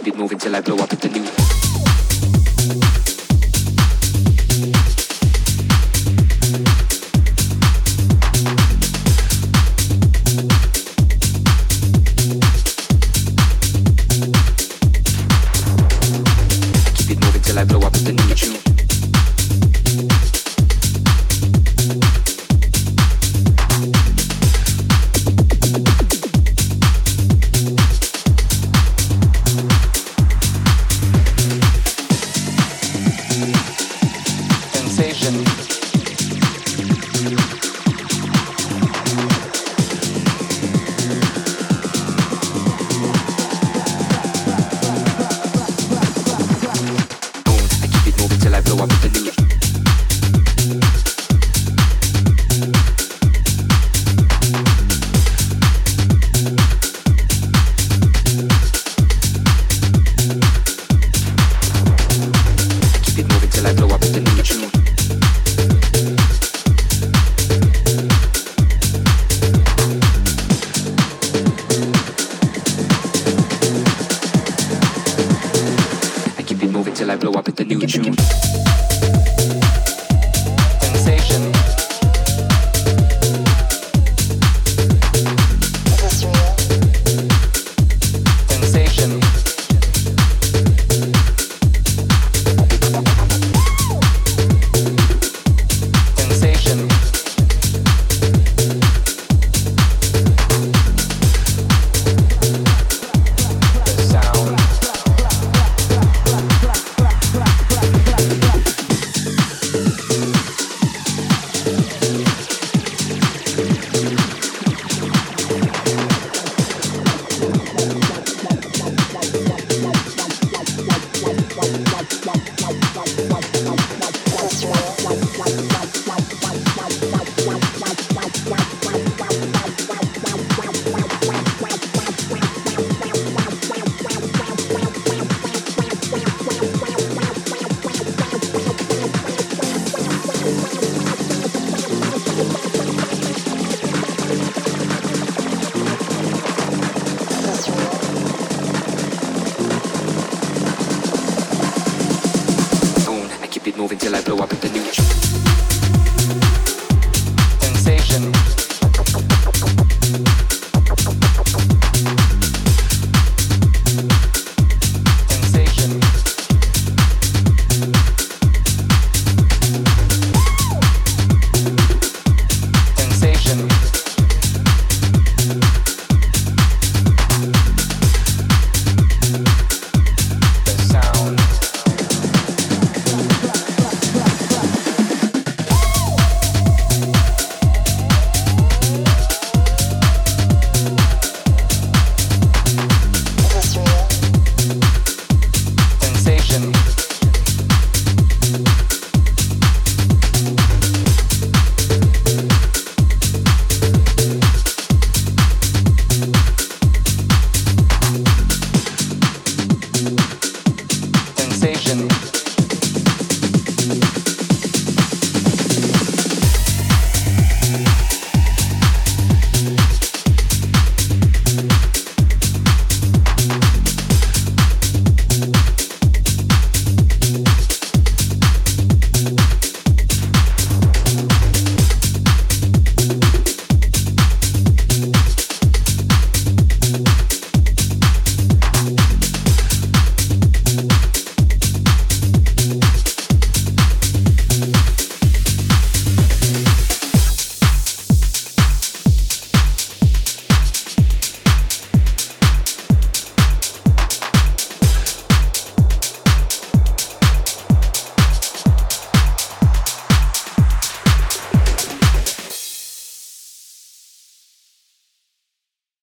keep it moving till I blow up at the new. Till I blow up with the new tune. Sensation. Till I blow up with the new. Keep it moving till I blow up with the new tune. I keep it moving till I blow up with the new tune. Sensation. Is this real? Sensation. Sensation. The sound. Keep it moving till I blow up with the new tune. Sensation.